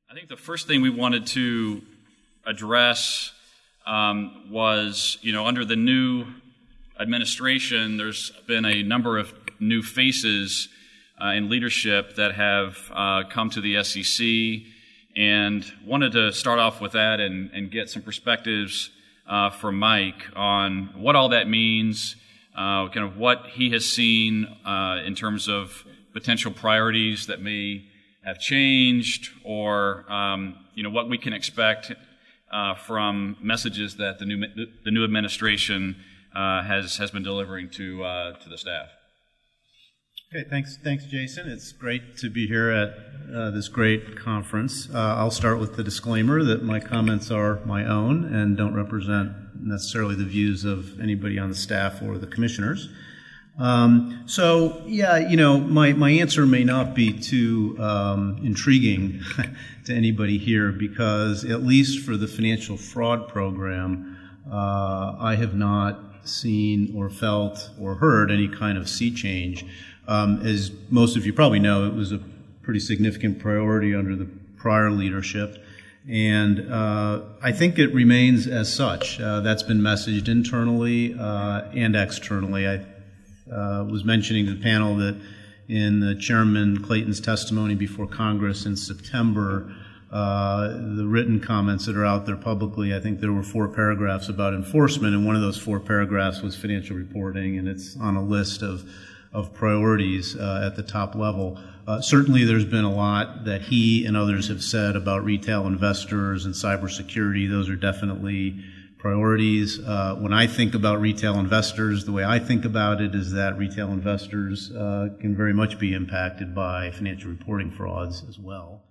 I think the first thing we wanted to address was, under the new administration, there's been a number of new faces in leadership that have come to the SEC, and wanted to start off with that and get some perspectives from Mike on what all that means, kind of what he has seen in terms of potential priorities that may have changed, or what we can expect from messages that the new administration has been delivering to the staff. Okay, thanks, Jason. It's great to be here at this great conference. I'll start with the disclaimer that my comments are my own and don't represent necessarily the views of anybody on the staff or the commissioners. My answer may not be too intriguing to anybody here, because at least for the financial fraud program, I have not seen or felt or heard any kind of sea change. As most of you probably know, it was a pretty significant priority under the prior leadership, and I think it remains as such. That's been messaged internally and externally. I was mentioning to the panel that in the Chairman Clayton's testimony before Congress in September, the written comments that are out there publicly, I think there were 4 paragraphs about enforcement, and one of those 4 paragraphs was financial reporting, and it's on a list of priorities at the top level. Certainly there's been a lot that he and others have said about retail investors and cybersecurity. Those are definitely priorities. When I think about retail investors, the way I think about it is that retail investors can very much be impacted by financial reporting frauds as well.